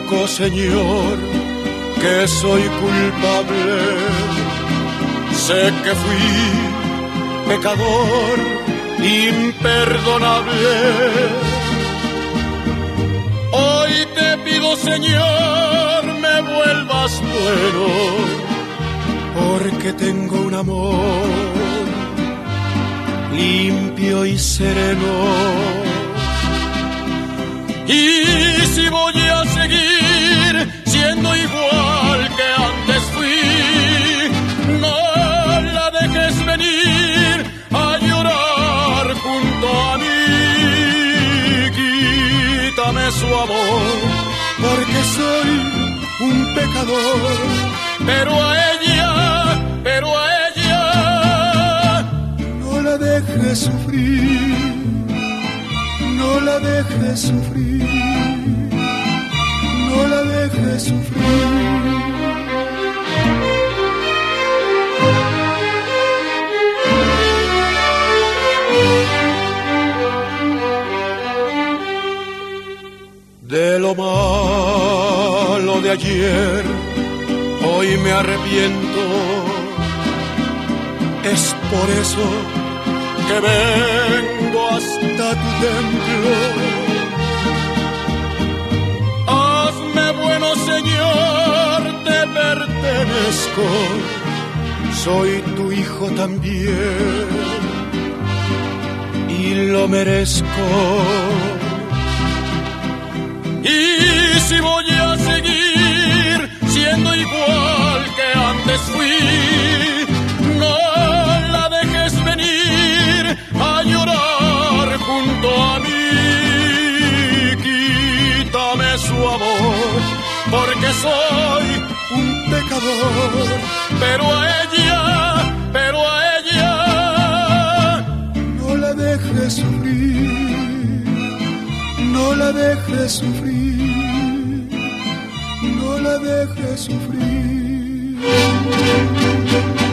Reconozco, Señor, que soy culpable. Sé que fui pecador imperdonable. Hoy te pido, Señor, me vuelvas bueno, porque tengo un amor limpio y sereno. Y si voy a seguir siendo igual que antes fui, no la dejes venir a llorar junto a mí. Quítame su amor, porque soy un pecador, pero a ella no la dejes sufrir. No la dejes sufrir, no la dejes sufrir. De lo malo de ayer, hoy me arrepiento. Es por eso que vengo hasta tu templo. Hazme bueno, Señor, te pertenezco, soy tu hijo también y lo merezco. Y si voy a seguir siendo igual que antes fui, no la dejes venir a llorar junto a mí. Quítame su amor, porque soy un pecador, pero a ella no la dejes sufrir, no la dejes sufrir, no la dejes sufrir.